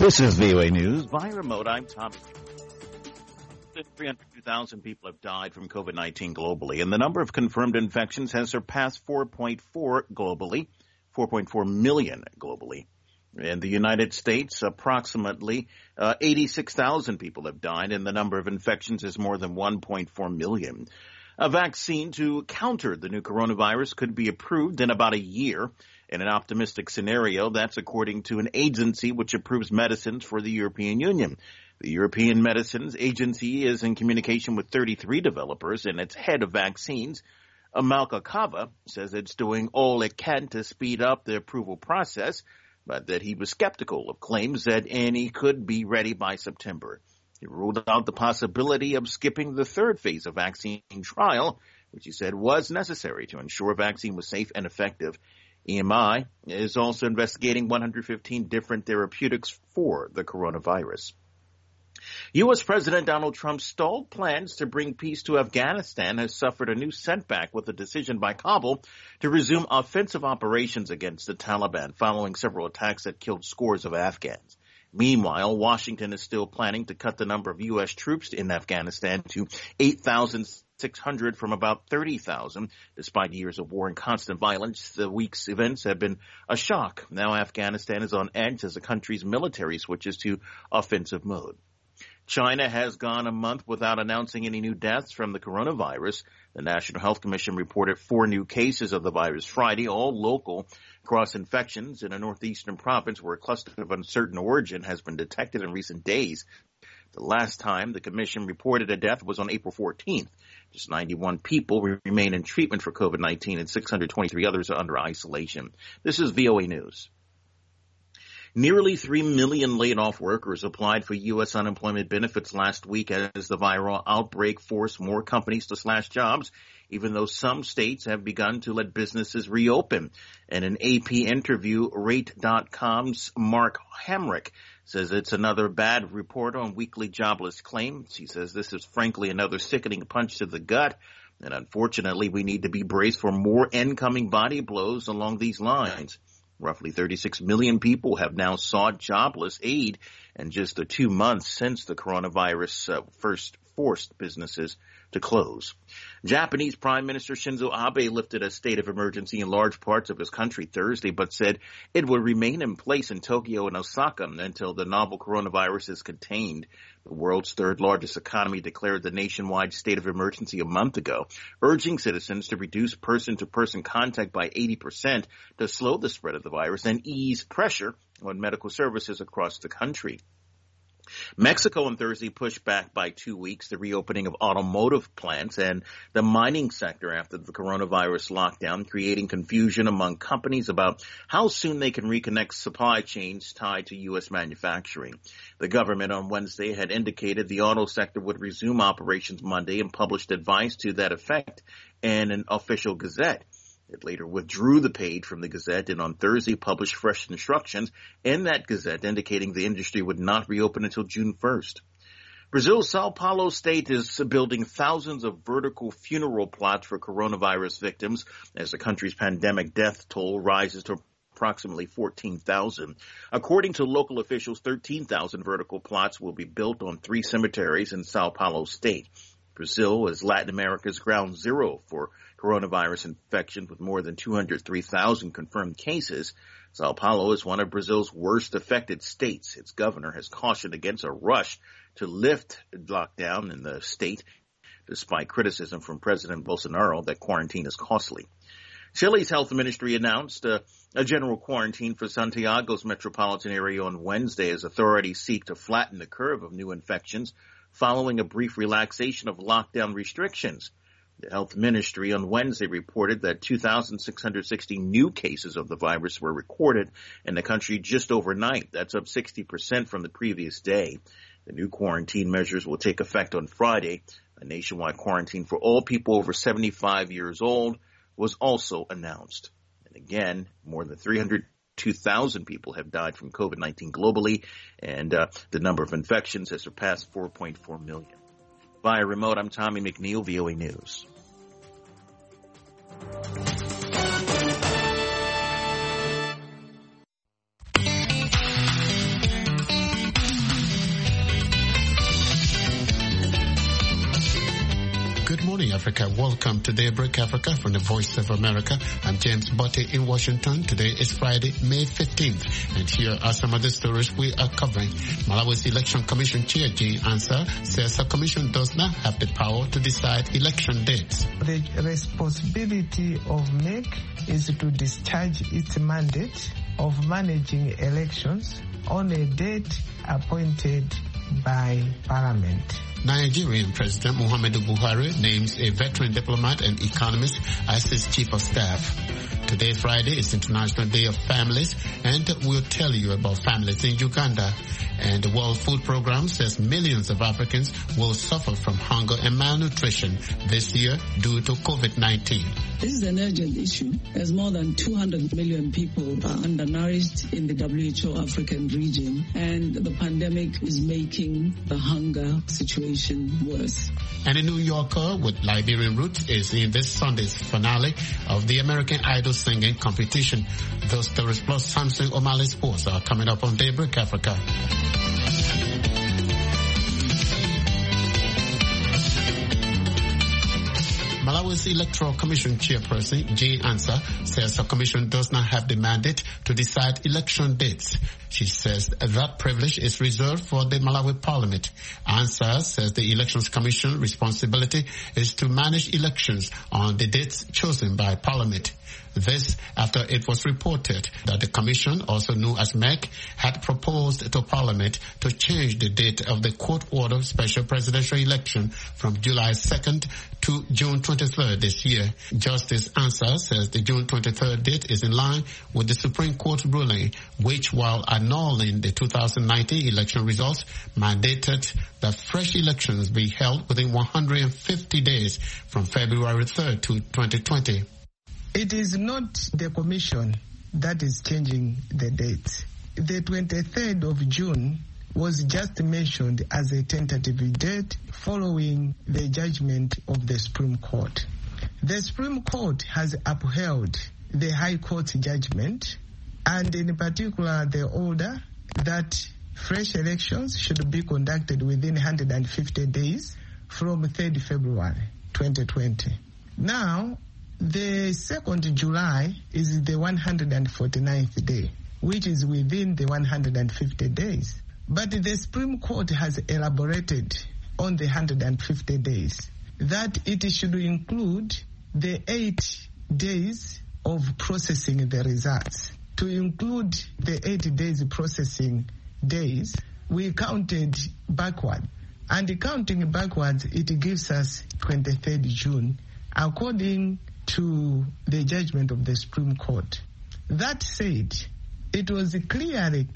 This is VOA News. Via remote, I'm Tommy. 302,000 people have died from COVID-19 globally, and the number of confirmed infections has surpassed 4.4 globally, 4.4 million globally. In the United States, approximately 86,000 people have died, and the number of infections is more than 1.4 million. A vaccine to counter the new coronavirus could be approved in about a year. In an optimistic scenario, that's according to an agency which approves medicines for the European Union. The European Medicines Agency is in communication with 33 developers, and its head of vaccines, Malka Kava, says it's doing all it can to speed up the approval process, but that he was skeptical of claims that any could be ready by September. He ruled out the possibility of skipping the third phase of vaccine trial, which he said was necessary to ensure a vaccine was safe and effective. EMI is also investigating 115 different therapeutics for the coronavirus. U.S. President Donald Trump's stalled plans to bring peace to Afghanistan has suffered a new setback with a decision by Kabul to resume offensive operations against the Taliban following several attacks that killed scores of Afghans. Meanwhile, Washington is still planning to cut the number of U.S. troops in Afghanistan to 8,600 from about 30,000. Despite years of war and constant violence, the week's events have been a shock. Now Afghanistan is on edge as the country's military switches to offensive mode. China has gone a month without announcing any new deaths from the coronavirus. The National Health Commission reported 4 new cases of the virus Friday, all local cross-infections in a northeastern province where a cluster of uncertain origin has been detected in recent days. The last time the commission reported a death was on April 14th. Just 91 people remain in treatment for COVID-19 and 623 others are under isolation. This is VOA News. Nearly 3 million laid-off workers applied for U.S. unemployment benefits last week as the viral outbreak forced more companies to slash jobs, even though some states have begun to let businesses reopen. In an AP interview, Rate.com's Mark Hamrick says it's another bad report on weekly jobless claims. He says this is frankly another sickening punch to the gut, and unfortunately we need to be braced for more incoming body blows along these lines. Roughly 36 million people have now sought jobless aid in just the 2 months since the coronavirus first forced businesses to close. Japanese Prime Minister Shinzo Abe lifted a state of emergency in large parts of his country Thursday, but said it would remain in place in Tokyo and Osaka until the novel coronavirus is contained. The world's third largest economy declared the nationwide state of emergency a month ago, urging citizens to reduce person-to-person contact by 80% to slow the spread of the virus and ease pressure on medical services across the country. Mexico on Thursday pushed back by 2 weeks the reopening of automotive plants and the mining sector after the coronavirus lockdown, creating confusion among companies about how soon they can reconnect supply chains tied to U.S. manufacturing. The government on Wednesday had indicated the auto sector would resume operations Monday and published advice to that effect in an official gazette. It later withdrew the page from the Gazette and on Thursday published fresh instructions in that Gazette indicating the industry would not reopen until June 1st. Brazil's Sao Paulo state is building thousands of vertical funeral plots for coronavirus victims as the country's pandemic death toll rises to approximately 14,000. According to local officials, 13,000 vertical plots will be built on 3 cemeteries in Sao Paulo state. Brazil is Latin America's ground zero for coronavirus infections with more than 203,000 confirmed cases. Sao Paulo is one of Brazil's worst affected states. Its governor has cautioned against a rush to lift lockdown in the state, despite criticism from President Bolsonaro that quarantine is costly. Chile's health ministry announced a general quarantine for Santiago's metropolitan area on Wednesday as authorities seek to flatten the curve of new infections following a brief relaxation of lockdown restrictions. The health ministry on Wednesday reported that 2,660 new cases of the virus were recorded in the country just overnight. That's up 60% from the previous day. The new quarantine measures will take effect on Friday. A nationwide quarantine for all people over 75 years old was also announced. And again, more than 302,000 people have died from COVID-19 globally, and the number of infections has surpassed 4.4 million. Via remote, I'm Tommy McNeil, VOA News. morning, Africa. Welcome to Daybreak Africa from the Voice of America. I'm James Botte in Washington. Today is Friday, May 15th. And here are some of the stories we are covering. Malawi's Election Commission Chair, Jane Ansah, says the commission does not have the power to decide election dates. The responsibility of MEC is to discharge its mandate of managing elections on a date appointed by Parliament. Nigerian President Muhammadu Buhari names a veteran diplomat and economist as his chief of staff. Today, Friday, is International Day of Families, and we'll tell you about families in Uganda. And the World Food Programme says millions of Africans will suffer from hunger and malnutrition this year due to COVID-19. This is an urgent issue, as more than 200 million people are undernourished in the WHO African region, and the pandemic is making the hunger situation worse. And a New Yorker with Liberian roots is in this Sunday's finale of the American Idol singing competition. Those stories plus Samson O'Malley Sports are coming up on Daybreak Africa. Malawi's Electoral Commission Chairperson, Jane Ansah, says the commission does not have the mandate to decide election dates. She says that privilege is reserved for the Malawi Parliament. Ansah says the Elections Commission responsibility is to manage elections on the dates chosen by Parliament. This after it was reported that the Commission, also known as MEC, had proposed to Parliament to change the date of the court-ordered special presidential election from July 2nd to June 23rd this year. Justice Ansah says the June 23rd date is in line with the Supreme Court ruling, which, while annulling the 2019 election results, mandated that fresh elections be held within 150 days from February 3rd to 2020. It is not the Commission that is changing the date. The 23rd of June was just mentioned as a tentative date following the judgment of the Supreme Court. The Supreme Court has upheld the High Court judgment, and in particular the order that fresh elections should be conducted within 150 days from 3rd February 2020. Now, the 2nd July is the 149th day, which is within the 150 days. But the Supreme Court has elaborated on the 150 days that it should include the 8 days of processing the results. To include the 8 days processing days, we counted backward. And counting backwards, it gives us 23rd June, according to the judgment of the Supreme Court. That said, it was clearly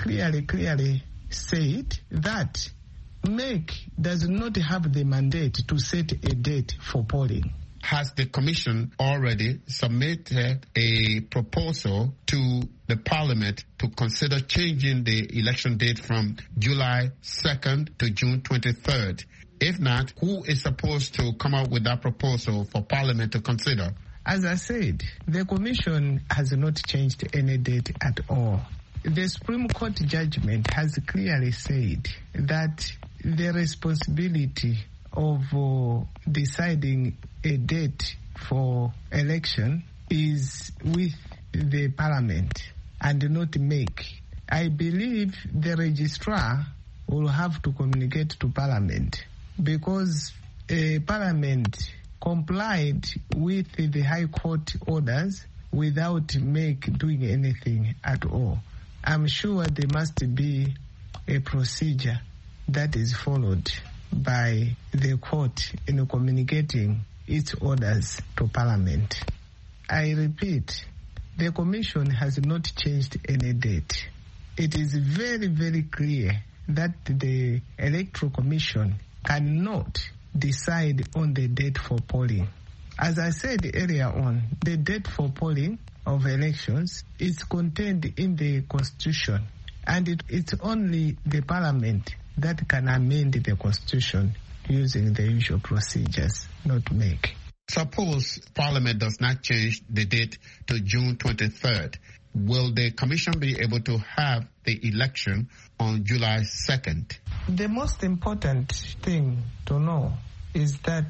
said that MEC does not have the mandate to set a date for polling. Has the Commission already submitted a proposal to the Parliament to consider changing the election date from July 2nd to June 23rd? If not, who is supposed to come up with that proposal for Parliament to consider? As I said, the Commission has not changed any date at all. The Supreme Court judgment has clearly said that the responsibility of deciding a date for election is with the Parliament and not MEC. I believe the registrar will have to communicate to Parliament because Parliament complied with the High Court orders without MEC doing anything at all. I'm sure there must be a procedure that is followed by the court in communicating its orders to Parliament. I repeat, the Commission has not changed any date. It is very, very clear that the Electoral Commission cannot decide on the date for polling. As I said earlier on, the date for polling of elections is contained in the Constitution, and it's only the Parliament that can amend the Constitution using the usual procedures, not MEC. Suppose Parliament does not change the date to June 23rd. Will the Commission be able to have the election on July 2nd? The most important thing to know is that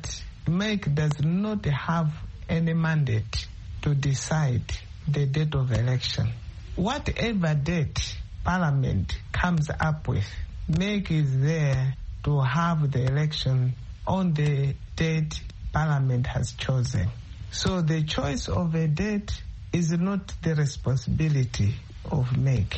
MEC does not have any mandate to decide the date of election. Whatever date Parliament comes up with, MEC is there to have the election on the date Parliament has chosen. So the choice of a date is not the responsibility of MEC.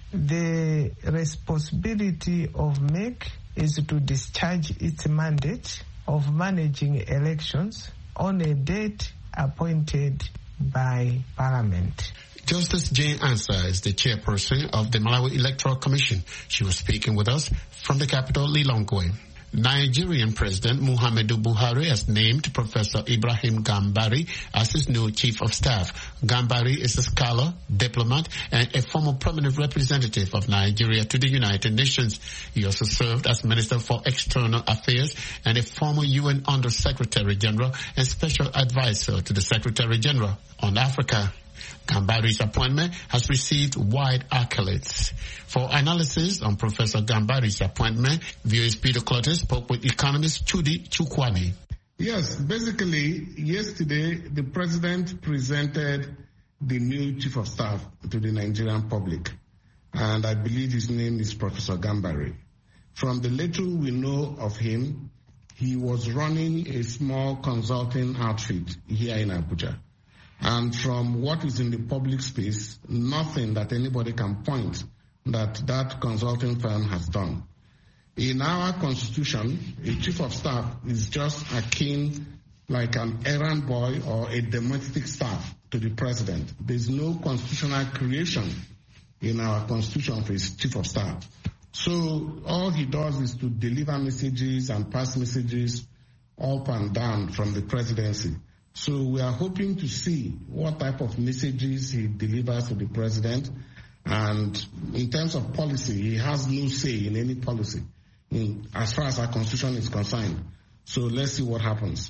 The responsibility of MEC is to discharge its mandate of managing elections on a date appointed by Parliament. Justice Jane Ansah is the chairperson of the Malawi Electoral Commission. She was speaking with us from the capital, Lilongwe. Nigerian President Muhammadu Buhari has named Professor Ibrahim Gambari as his new Chief of Staff. Gambari is a scholar, diplomat, and a former permanent representative of Nigeria to the United Nations. He also served as Minister for External Affairs and a former UN Under-Secretary General and Special Advisor to the Secretary General on Africa. Gambari's appointment has received wide accolades. For analysis on Professor Gambari's appointment, VOA's Peter Clotter spoke with economist Chudi Chukwani. Yes, basically, yesterday the president presented the new chief of staff to the Nigerian public, and I believe his name is Professor Gambari. From the little we know of him, he was running a small consulting outfit here in Abuja. And from what is in the public space, nothing that anybody can point that consulting firm has done. In our constitution, a chief of staff is just akin like an errand boy or a domestic staff to the president. There's no constitutional creation in our constitution for his chief of staff. So all he does is to deliver messages and pass messages up and down from the presidency. So we are hoping to see what type of messages he delivers to the president. And in terms of policy, he has no say in any policy as far as our constitution is concerned. So let's see what happens.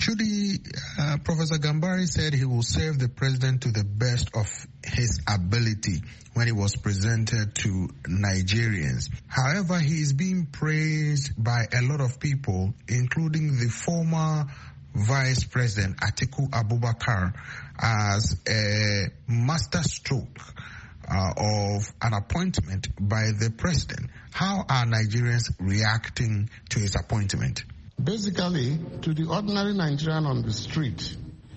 Professor Gambari said he will serve the president to the best of his ability when he was presented to Nigerians. However, he is being praised by a lot of people, including the former Vice President Atiku Abubakar, as a masterstroke of an appointment by the president. How are Nigerians reacting to his appointment? Basically, to the ordinary Nigerian on the street,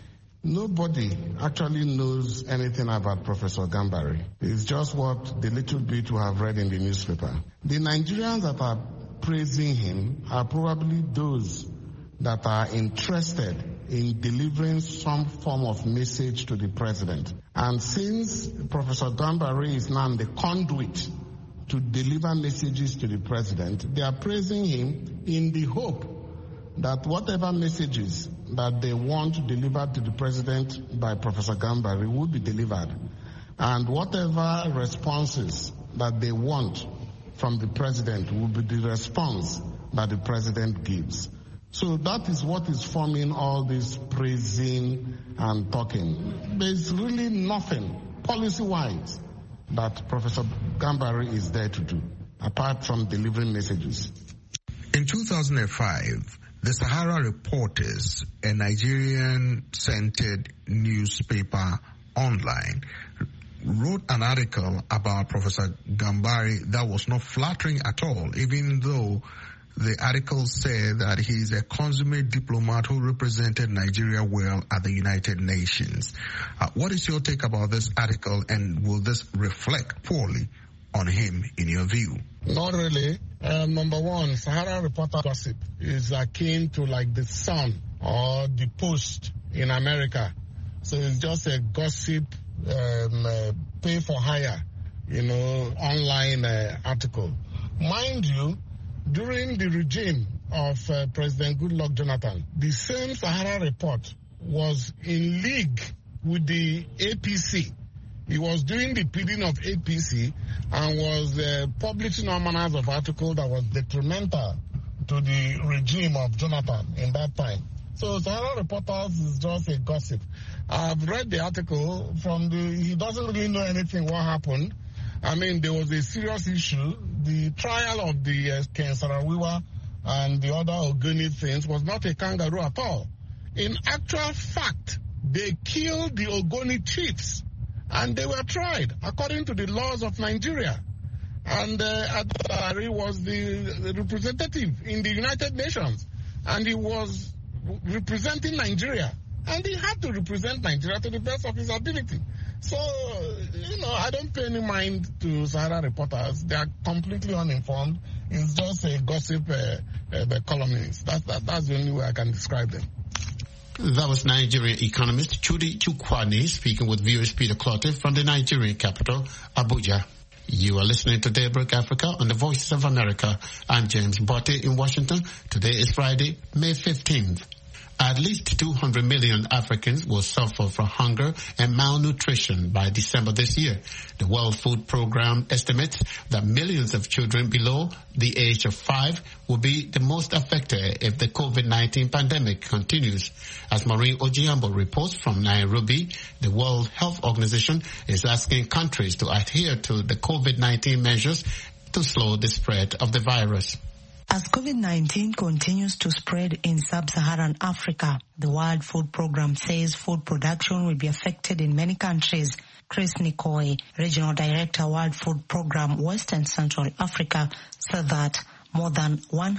nobody actually knows anything about Professor Gambari. It's just what the little bit we have read in the newspaper. The Nigerians that are praising him are probably those that are interested in delivering some form of message to the president. And since Professor Gambari is now the conduit to deliver messages to the president, they are praising him in the hope that whatever messages that they want to deliver to the president by Professor Gambari will be delivered. And whatever responses that they want from the president will be the response that the president gives. So that is what is forming all this praising and talking. There's really nothing policy-wise that Professor Gambari is there to do, apart from delivering messages. In 2005, the Sahara Reporters, a Nigerian-centered newspaper online, wrote an article about Professor Gambari that was not flattering at all, even though the article said that he is a consummate diplomat who represented Nigeria well at the United Nations. What is your take about this article, and will this reflect poorly on him in your view? Not really. Number one, Sahara Reporter gossip is akin to like the Sun or the Post in America. So it's just a gossip, pay for hire, online article. Mind you, during the regime of President Goodluck Jonathan, the same Sahara Report was in league with the APC. He was doing the bidding of APC and was publishing all manners of articles that was detrimental to the regime of Jonathan in that time. So Sahara Reporters is just a gossip. I've read the article he doesn't really know anything what happened. I mean, there was a serious issue. The trial of the Ken Saro-Wiwa and the other Ogoni things was not a kangaroo at all. In actual fact, they killed the Ogoni chiefs, and they were tried according to the laws of Nigeria. And Adari was the representative in the United Nations, and he was representing Nigeria, and he had to represent Nigeria to the best of his ability. So, I don't pay any mind to Sahara reporters. They are completely uninformed. It's just a gossip columnist. That's the only way I can describe them. That was Nigerian economist Chudi Chukwani speaking with viewers Peter Clotte from the Nigerian capital, Abuja. You are listening to Daybreak Africa on the Voices of America. I'm James Botte in Washington. Today is Friday, May 15th. At least 200 million Africans will suffer from hunger and malnutrition by December this year. The World Food Programme estimates that millions of children below the age of 5 will be the most affected if the COVID-19 pandemic continues. As Maureen Ojiambo reports from Nairobi, the World Health Organization is asking countries to adhere to the COVID-19 measures to slow the spread of the virus. As COVID-19 continues to spread in sub-Saharan Africa, the World Food Programme says food production will be affected in many countries. Chris Nikoi, Regional Director, World Food Programme, West and Central Africa, said that more than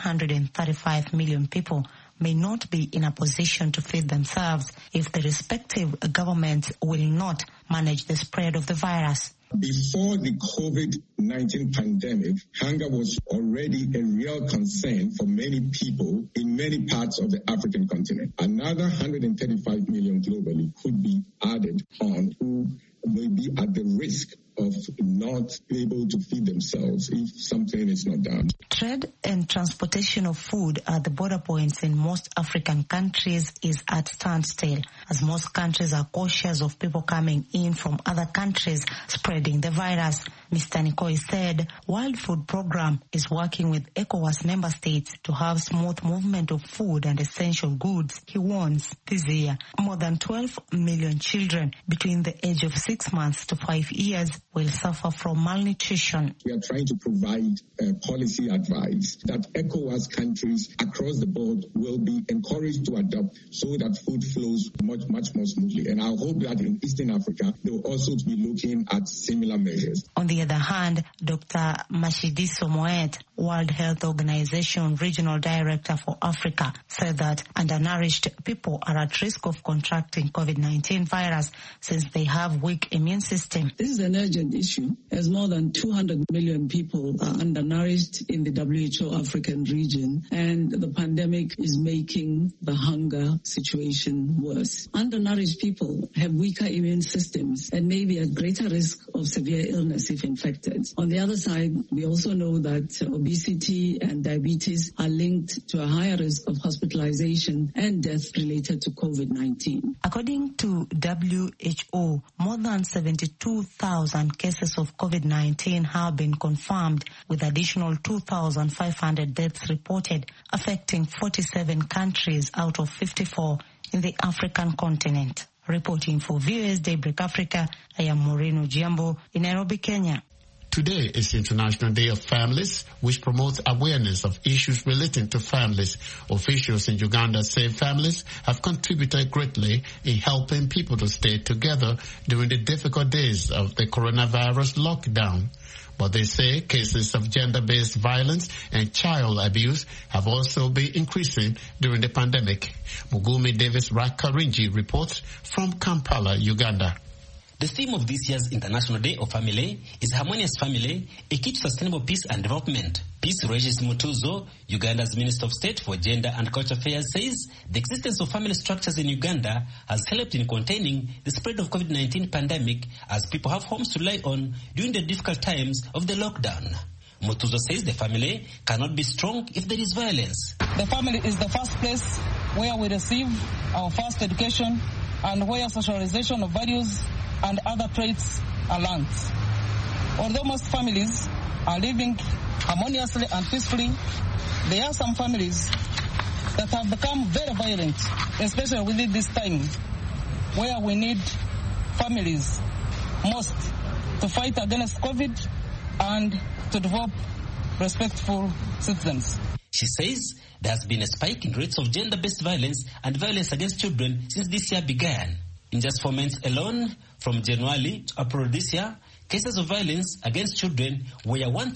135 million people may not be in a position to feed themselves if the respective governments will not manage the spread of the virus. Before the COVID-19 pandemic, hunger was already a real concern for many people in many parts of the African continent. Another 135 million globally could be added on who may be at the risk of not able to feed themselves if something is not done. Trade and transportation of food at the border points in most African countries is at standstill, as most countries are cautious of people coming in from other countries spreading the virus. Mr. Nikoi said World Food Programme is working with ECOWAS member states to have smooth movement of food and essential goods. He warns this year more than 12 million children between the age of 6 months to 5 years will suffer from malnutrition. We are trying to provide policy advice that ECOWAS countries across the board will be encouraged to adopt so that food flows much more smoothly. And I hope that in Eastern Africa, they will also be looking at similar measures. On the other hand, Dr. Mashidiso Moed, World Health Organization Regional Director for Africa, said that undernourished people are at risk of contracting COVID-19 virus since they have weak immune system. This is an urgent issue, as more than 200 million people are undernourished in the WHO African region, and the pandemic is making the hunger situation worse. Undernourished people have weaker immune systems and may be at greater risk of severe illness if infected. On the other side, we also know that obesity and diabetes are linked to a higher risk of hospitalization and death related to COVID-19. According to WHO, more than 72,000 cases of COVID-19 have been confirmed, with additional 2,500 deaths reported, affecting 47 countries out of 54 in the African continent. Reporting for VOS Daybreak Africa, I am Maureen Ojiambo in Nairobi, Kenya. Today is International Day of Families, which promotes awareness of issues relating to families. Officials in Uganda say families have contributed greatly in helping people to stay together during the difficult days of the coronavirus lockdown. But they say cases of gender-based violence and child abuse have also been increasing during the pandemic. Mugumi Davis Rakarinji reports from Kampala, Uganda. The theme of this year's International Day of Family is Harmonious Family, a key to sustainable peace and development. Peace Regis Mutuzo, Uganda's Minister of State for Gender and Culture Affairs, says the existence of family structures in Uganda has helped in containing the spread of COVID-19 pandemic, as people have homes to rely on during the difficult times of the lockdown. Mutuzo says the family cannot be strong if there is violence. The family is the first place where we receive our first education and where socialization of values and other traits are learned. Although most families are living harmoniously and peacefully, there are some families that have become very violent, especially within this time, where we need families most to fight against COVID and to develop respectful citizens. She says there has been a spike in rates of gender-based violence and violence against children since this year began. In just 4 months alone, from January to April this year, cases of violence against children were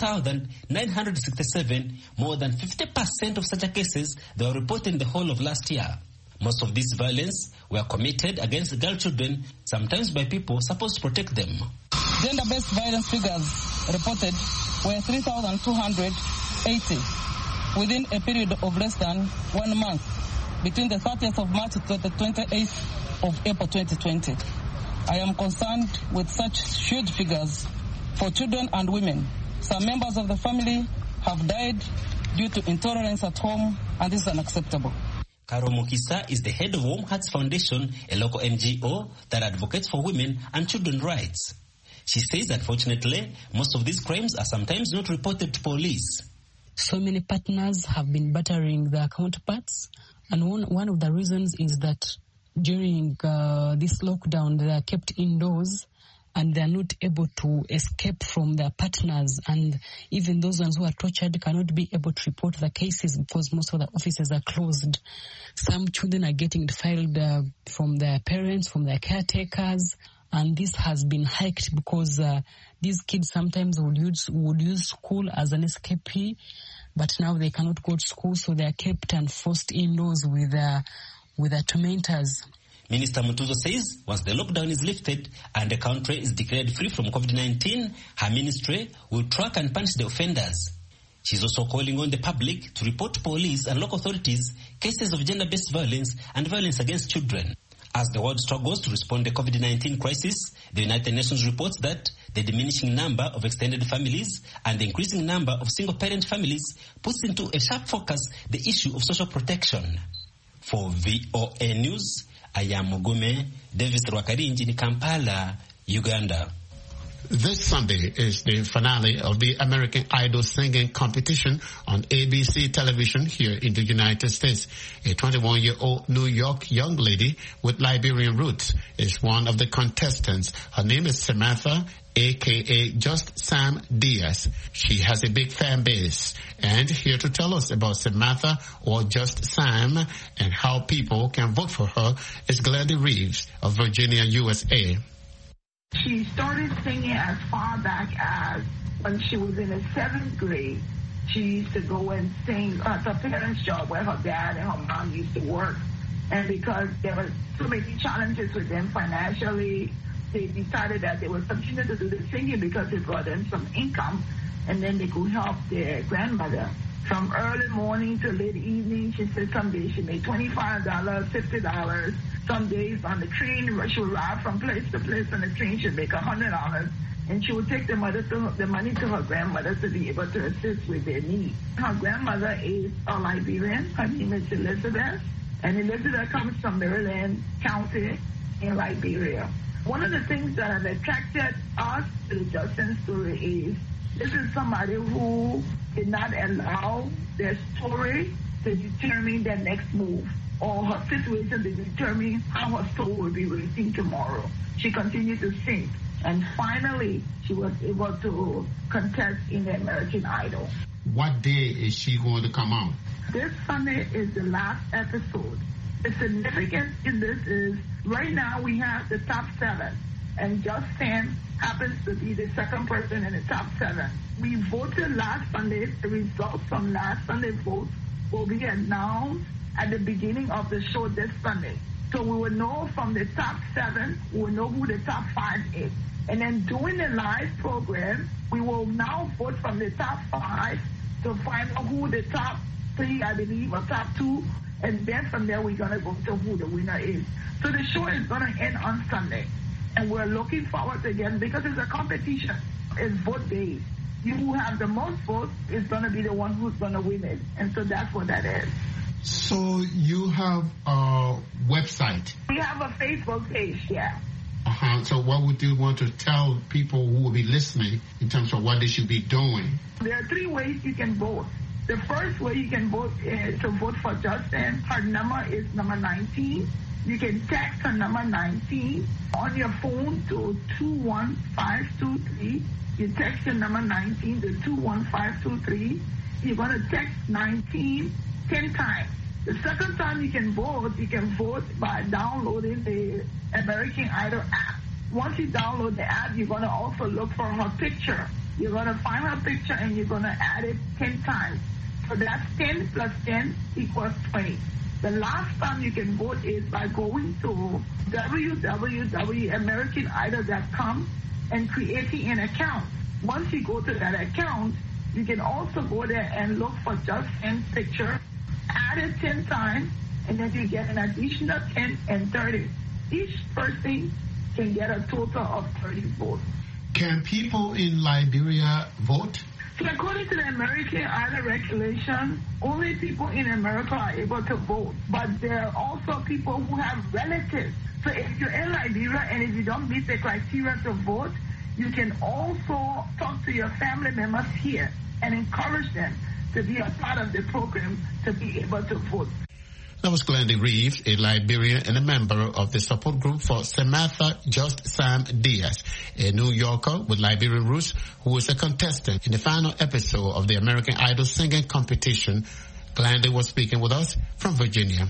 1,967, more than 50% of such cases that were reported in the whole of last year. Most of this violence were committed against girl children, sometimes by people supposed to protect them. Gender-based violence figures reported were 3,280 within a period of less than 1 month, between the 30th of March to the 28th of April 2020. I am concerned with such huge figures for children and women. Some members of the family have died due to intolerance at home, and this is unacceptable. Karo Mukisa is the head of Warm Hearts Foundation, a local NGO that advocates for women and children's rights. She says, unfortunately, most of these crimes are sometimes not reported to police. So many partners have been battering their counterparts, and one of the reasons is that during this lockdown, they are kept indoors and they are not able to escape from their partners. And even those ones who are tortured cannot be able to report the cases because most of the offices are closed. Some children are getting filed from their parents, from their caretakers. And this has been hiked because these kids sometimes would use school as an escapee, but now they cannot go to school, so they are kept and forced indoors with their tormentors. Minister Mutuzo says once the lockdown is lifted and the country is declared free from COVID-19, her ministry will track and punish the offenders. She's also calling on the public to report to police and local authorities cases of gender-based violence and violence against children. As the world struggles to respond to the COVID-19 crisis, the United Nations reports that the diminishing number of extended families and the increasing number of single-parent families puts into a sharp focus the issue of social protection. For VOA News, I am Mugume Davis Rwakarinji in Kampala, Uganda. This Sunday is the finale of the American Idol singing competition on ABC television here in the United States. A 21-year-old New York young lady with Liberian roots is one of the contestants. Her name is Samantha, a.k.a. Just Sam Diaz. She has a big fan base. And here to tell us about Samantha, or Just Sam, and how people can vote for her is Gladys Reeves of Virginia, USA. She started singing as far back as when she was in the 7th grade. She used to go and sing at her parents' job where her dad and her mom used to work. And because there were so many challenges with them financially, they decided that they would continue to do the singing because it brought them some income, and then they could help their grandmother. From early morning to late evening, she said some days she made $25, $50. Some days on the train, she would ride from place to place on the train, she'd make $100. And she would take the money to her grandmother to be able to assist with their needs. Her grandmother is a Liberian. Her name is Elizabeth. And Elizabeth comes from Maryland County in Liberia. One of the things that have attracted us to the Justin story is this is somebody who did not allow their story to determine their next move or her situation to determine how her soul will be received tomorrow. She continued to sing, and finally she was able to contest in the American Idol. What day is she going to come out? This Sunday is the last episode. The significance in this is right now we have the top 7, and Just Sam happens to be the second person in the top 7. We voted last Sunday. The results from last Sunday's vote will be announced at the beginning of the show this Sunday. So we will know from the top 7, we will know who the top 5 is. And then during the live program, we will now vote from the top 5 to find out who the top 3, I believe, or top 2. And then from there, we're going to go to who the winner is. So the show is going to end on Sunday. And we're looking forward to again, because it's a competition. It's vote based. You who have the most votes is going to be the one who's going to win it. And so that's what that is. So you have a website? We have a Facebook page, yeah. So what would you want to tell people who will be listening in terms of what they should be doing? There are 3 ways you can vote. The first way you can vote is to vote for Justin. Her number is number 19. You can text her number 19 on your phone to 21523. You text your number 19 to 21523. you're going to text 19 10 times. The second time you can vote by downloading the American Idol app. Once you download the app, you're going to also look for her picture. You're going to find her picture and you're going to add it 10 times. So that's 10 plus 10 equals 20. The last time you can vote is by going to www.americanidol.com and creating an account. Once you go to that account, you can also go there and look for just 10 picture, add it 10 times, and then you get an additional 10 and 30. Each person can get a total of 30 votes. Can people in Liberia vote? So according to the American Idol regulation, only people in America are able to vote. But there are also people who have relatives. So if you're in Liberia and if you don't meet the criteria to vote, you can also talk to your family members here and encourage them to be a part of the program to be able to vote. That was Glendy Reeves, a Liberian and a member of the support group for Samantha Just Sam Diaz, a New Yorker with Liberian roots who was a contestant in the final episode of the American Idol singing competition. Glendy was speaking with us from Virginia.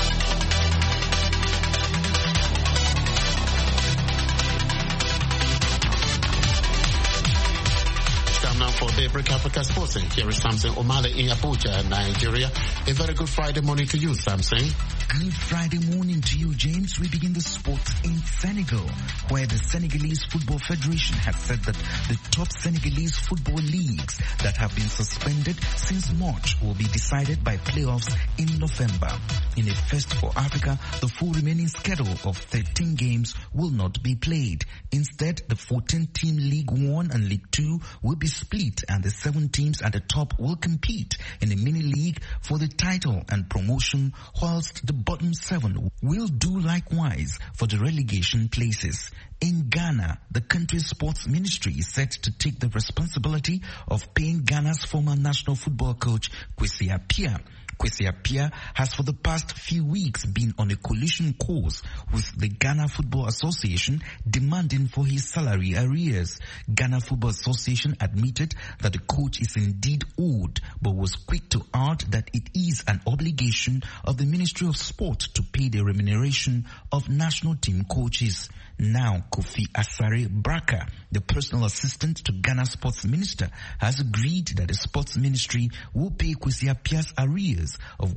For Daybreak Africa Sports, here is Samson Omale in Abuja, Nigeria. A very good Friday morning to you, Samson. Good Friday morning to you, James. We begin the sports in Senegal, where the Senegalese Football Federation has said that the top Senegalese football leagues that have been suspended since March will be decided by playoffs in November. In a first for Africa, the full remaining schedule of 13 games will not be played. Instead, the 14-team League 1 and League 2 will be split, and the 7 teams at the top will compete in a mini league for the title and promotion, whilst the bottom 7 will do likewise for the relegation places. In Ghana, the country's sports ministry is set to take the responsibility of paying Ghana's former national football coach Kwesi Appiah. Kwesi Appiah has for the past few weeks been on a collision course with the Ghana Football Association demanding for his salary arrears. Ghana Football Association admitted that the coach is indeed owed, but was quick to add that it is an obligation of the Ministry of Sport to pay the remuneration of national team coaches. Now, Kofi Asare Braka, the personal assistant to Ghana Sports Minister, has agreed that the Sports Ministry will pay Kwesi Appiah's arrears of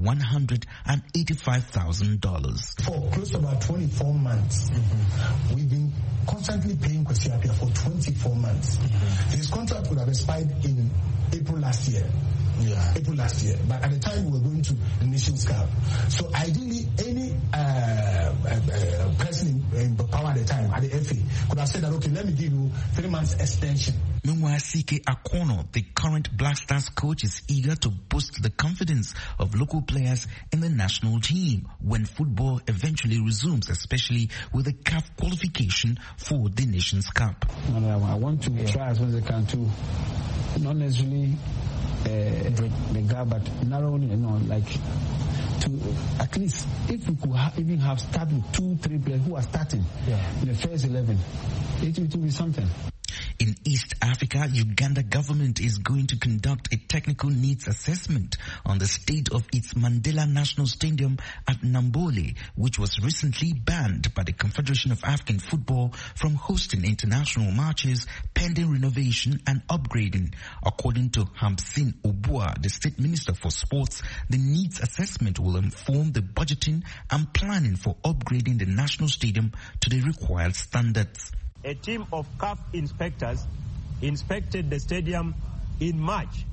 $185,000. For close to about 24 months, we've been constantly paying Kwesi Appiah for 24 months. His contract would have expired in April last year. But at the time we were going to the Nations Cup. So ideally, any person in power at the time, at the FA, could have said that, okay, let me give you 3 months extension. Meanwhile, CK Akono, the current Black Stars coach, is eager to boost the confidence of local players in the national team when football eventually resumes, especially with the CAF qualification for the Nations Cup. I want to try as much as I can to not necessarily break the gap, but narrowly, to at least if we could even have started with 2-3 players who are starting in the first 11, it will be something. In East Africa, Uganda government is going to conduct a technical needs assessment on the state of its Mandela National Stadium at Nambole, which was recently banned by the Confederation of African Football from hosting international matches pending renovation and upgrading. According to Hamsin Obua, the State Minister for Sports, the needs assessment will inform the budgeting and planning for upgrading the national stadium to the required standards. A team of CAF inspectors inspected the stadium in March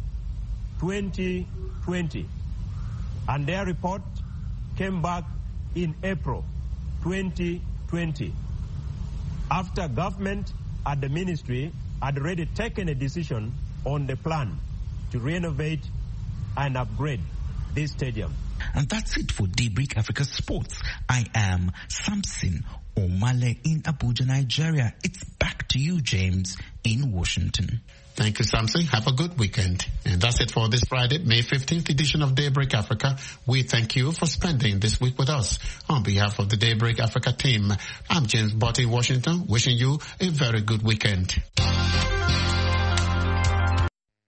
2020, and their report came back in April 2020, after government at the ministry had already taken a decision on the plan to renovate and upgrade this stadium. And that's it for Daybreak Africa Sports. I am Samson Omale in Abuja, Nigeria. It's back to you, James, in Washington. Thank you, Samson. Have a good weekend. And that's it for this Friday, May 15th edition of Daybreak Africa. We thank you for spending this week with us. On behalf of the Daybreak Africa team, I'm James Botti, Washington, wishing you a very good weekend.